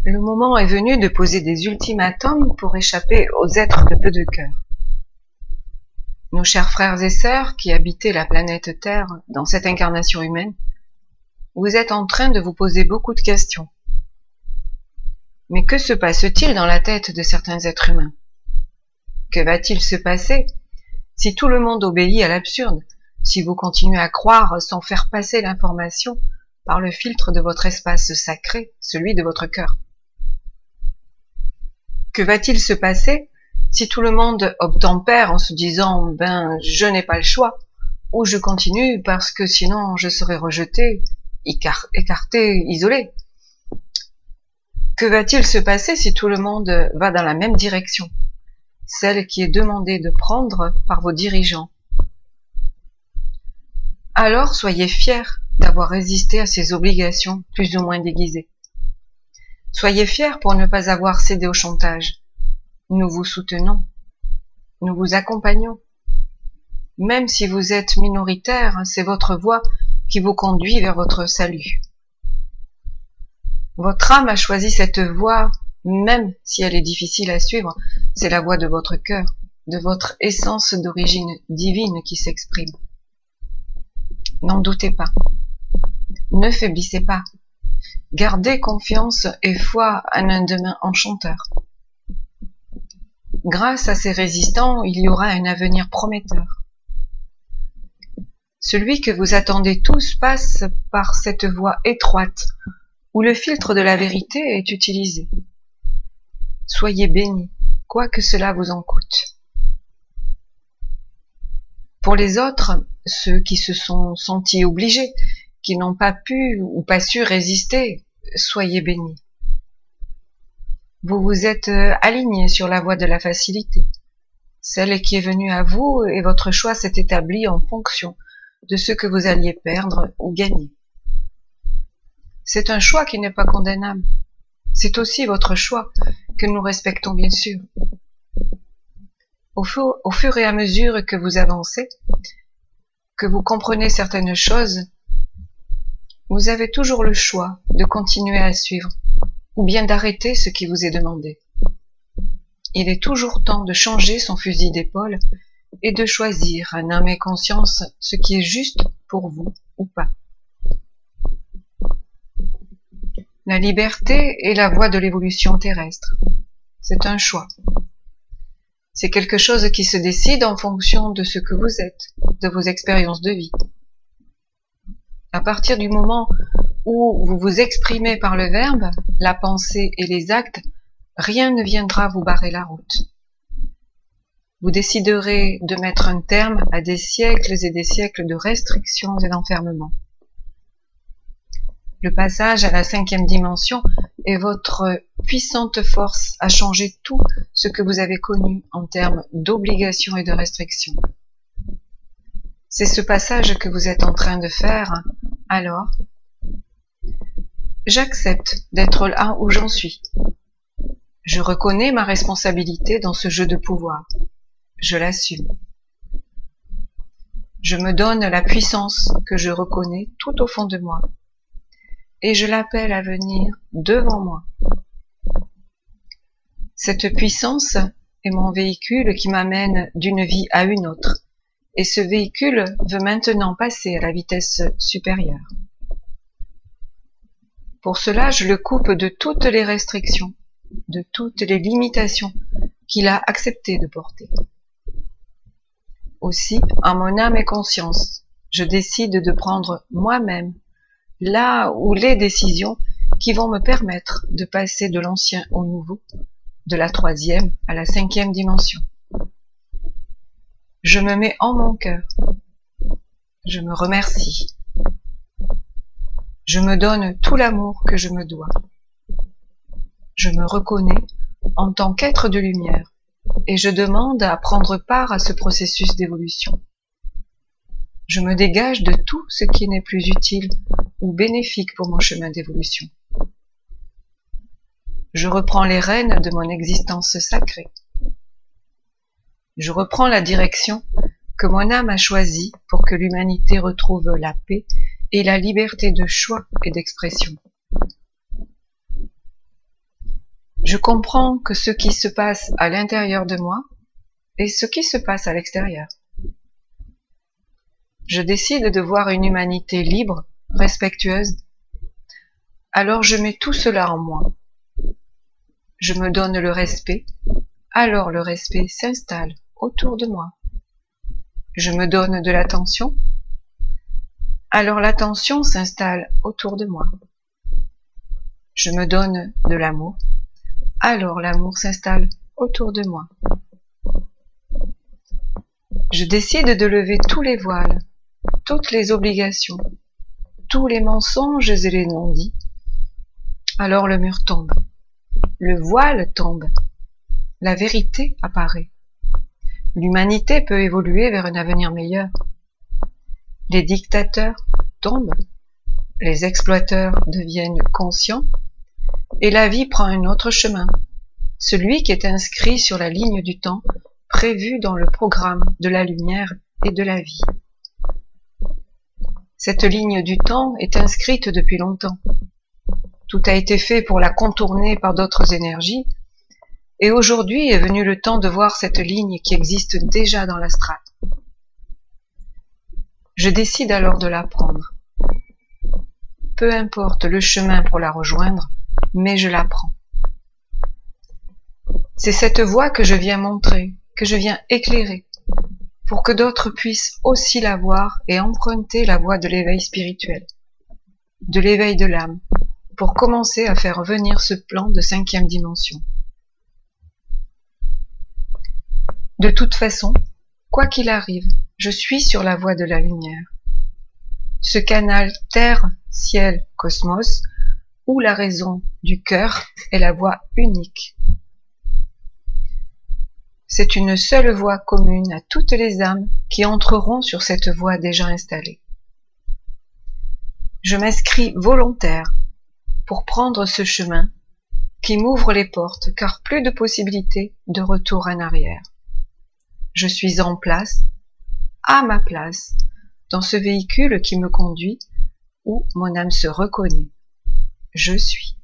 Le moment est venu de poser des ultimatums pour échapper aux êtres de peu de cœur. Nos chers frères et sœurs qui habitez la planète Terre dans cette incarnation humaine, vous êtes en train de vous poser beaucoup de questions. Mais que se passe-t-il dans la tête de certains êtres humains? Que va-t-il se passer si tout le monde obéit à l'absurde, si vous continuez à croire sans faire passer l'information par le filtre de votre espace sacré, celui de votre cœur? Que va-t-il se passer si tout le monde obtempère en se disant « ben, je n'ai pas le choix » ou « je continue parce que sinon je serai rejeté, écarté, isolé ». Que va-t-il se passer si tout le monde va dans la même direction, celle qui est demandée de prendre par vos dirigeants? Alors soyez fiers d'avoir résisté à ces obligations plus ou moins déguisées. Soyez fiers pour ne pas avoir cédé au chantage. Nous vous soutenons, nous vous accompagnons. Même si vous êtes minoritaire, c'est votre voix qui vous conduit vers votre salut. Votre âme a choisi cette voie, même si elle est difficile à suivre, c'est la voie de votre cœur, de votre essence d'origine divine qui s'exprime. N'en doutez pas, ne faiblissez pas, gardez confiance et foi en un demain enchanteur. Grâce à ces résistants, il y aura un avenir prometteur. Celui que vous attendez tous passe par cette voie étroite, où le filtre de la vérité est utilisé. Soyez bénis, quoi que cela vous en coûte. Pour les autres, ceux qui se sont sentis obligés, qui n'ont pas pu ou pas su résister, soyez bénis. Vous vous êtes alignés sur la voie de la facilité, celle qui est venue à vous, et votre choix s'est établi en fonction de ce que vous alliez perdre ou gagner. C'est un choix qui n'est pas condamnable. C'est aussi votre choix, que nous respectons bien sûr. Au fur et à mesure que vous avancez, que vous comprenez certaines choses, vous avez toujours le choix de continuer à suivre, ou bien d'arrêter ce qui vous est demandé. Il est toujours temps de changer son fusil d'épaule et de choisir en âme et conscience ce qui est juste pour vous ou pas. La liberté est la voie de l'évolution terrestre. C'est un choix. C'est quelque chose qui se décide en fonction de ce que vous êtes, de vos expériences de vie. À partir du moment où vous vous exprimez par le verbe, la pensée et les actes, rien ne viendra vous barrer la route. Vous déciderez de mettre un terme à des siècles et des siècles de restrictions et d'enfermement. Le passage à la 5e dimension est votre puissante force à changer tout ce que vous avez connu en termes d'obligations et de restrictions. C'est ce passage que vous êtes en train de faire, alors j'accepte d'être là où j'en suis. Je reconnais ma responsabilité dans ce jeu de pouvoir. Je l'assume. Je me donne la puissance que je reconnais tout au fond de moi. Et je l'appelle à venir devant moi. Cette puissance est mon véhicule qui m'amène d'une vie à une autre. Et ce véhicule veut maintenant passer à la vitesse supérieure. Pour cela, je le coupe de toutes les restrictions, de toutes les limitations qu'il a accepté de porter. Aussi, en mon âme et conscience, je décide de prendre moi-même là où les décisions qui vont me permettre de passer de l'ancien au nouveau, de la 3e à la 5e dimension. Je me mets en mon cœur. Je me remercie. Je me donne tout l'amour que je me dois. Je me reconnais en tant qu'être de lumière et je demande à prendre part à ce processus d'évolution. Je me dégage de tout ce qui n'est plus utile ou bénéfique pour mon chemin d'évolution. Je reprends les rênes de mon existence sacrée. Je reprends la direction que mon âme a choisie pour que l'humanité retrouve la paix et la liberté de choix et d'expression. Je comprends que ce qui se passe à l'intérieur de moi est ce qui se passe à l'extérieur. Je décide de voir une humanité libre, respectueuse. Alors je mets tout cela en moi. Je me donne le respect, alors le respect s'installe autour de moi. Je me donne de l'attention, alors l'attention s'installe autour de moi. Je me donne de l'amour, alors l'amour s'installe autour de moi. Je décide de lever tous les voiles, toutes les obligations, tous les mensonges et les non-dits. Alors le mur tombe, le voile tombe, la vérité apparaît. L'humanité peut évoluer vers un avenir meilleur. Les dictateurs tombent, les exploiteurs deviennent conscients, et la vie prend un autre chemin, celui qui est inscrit sur la ligne du temps prévu dans le programme de la lumière et de la vie. Cette ligne du temps est inscrite depuis longtemps. Tout a été fait pour la contourner par d'autres énergies, et aujourd'hui est venu le temps de voir cette ligne qui existe déjà dans l'astral. Je décide alors de la prendre. Peu importe le chemin pour la rejoindre, mais je la prends. C'est cette voie que je viens montrer, que je viens éclairer, pour que d'autres puissent aussi la voir et emprunter la voie de l'éveil spirituel, de l'éveil de l'âme, pour commencer à faire venir ce plan de 5e dimension. De toute façon, quoi qu'il arrive, je suis sur la voie de la lumière. Ce canal terre, ciel, cosmos, où la raison du cœur est la voie unique. C'est une seule voie commune à toutes les âmes qui entreront sur cette voie déjà installée. Je m'inscris volontaire pour prendre ce chemin qui m'ouvre les portes, car plus de possibilités de retour en arrière. Je suis en place, à ma place, dans ce véhicule qui me conduit, où mon âme se reconnaît. Je suis.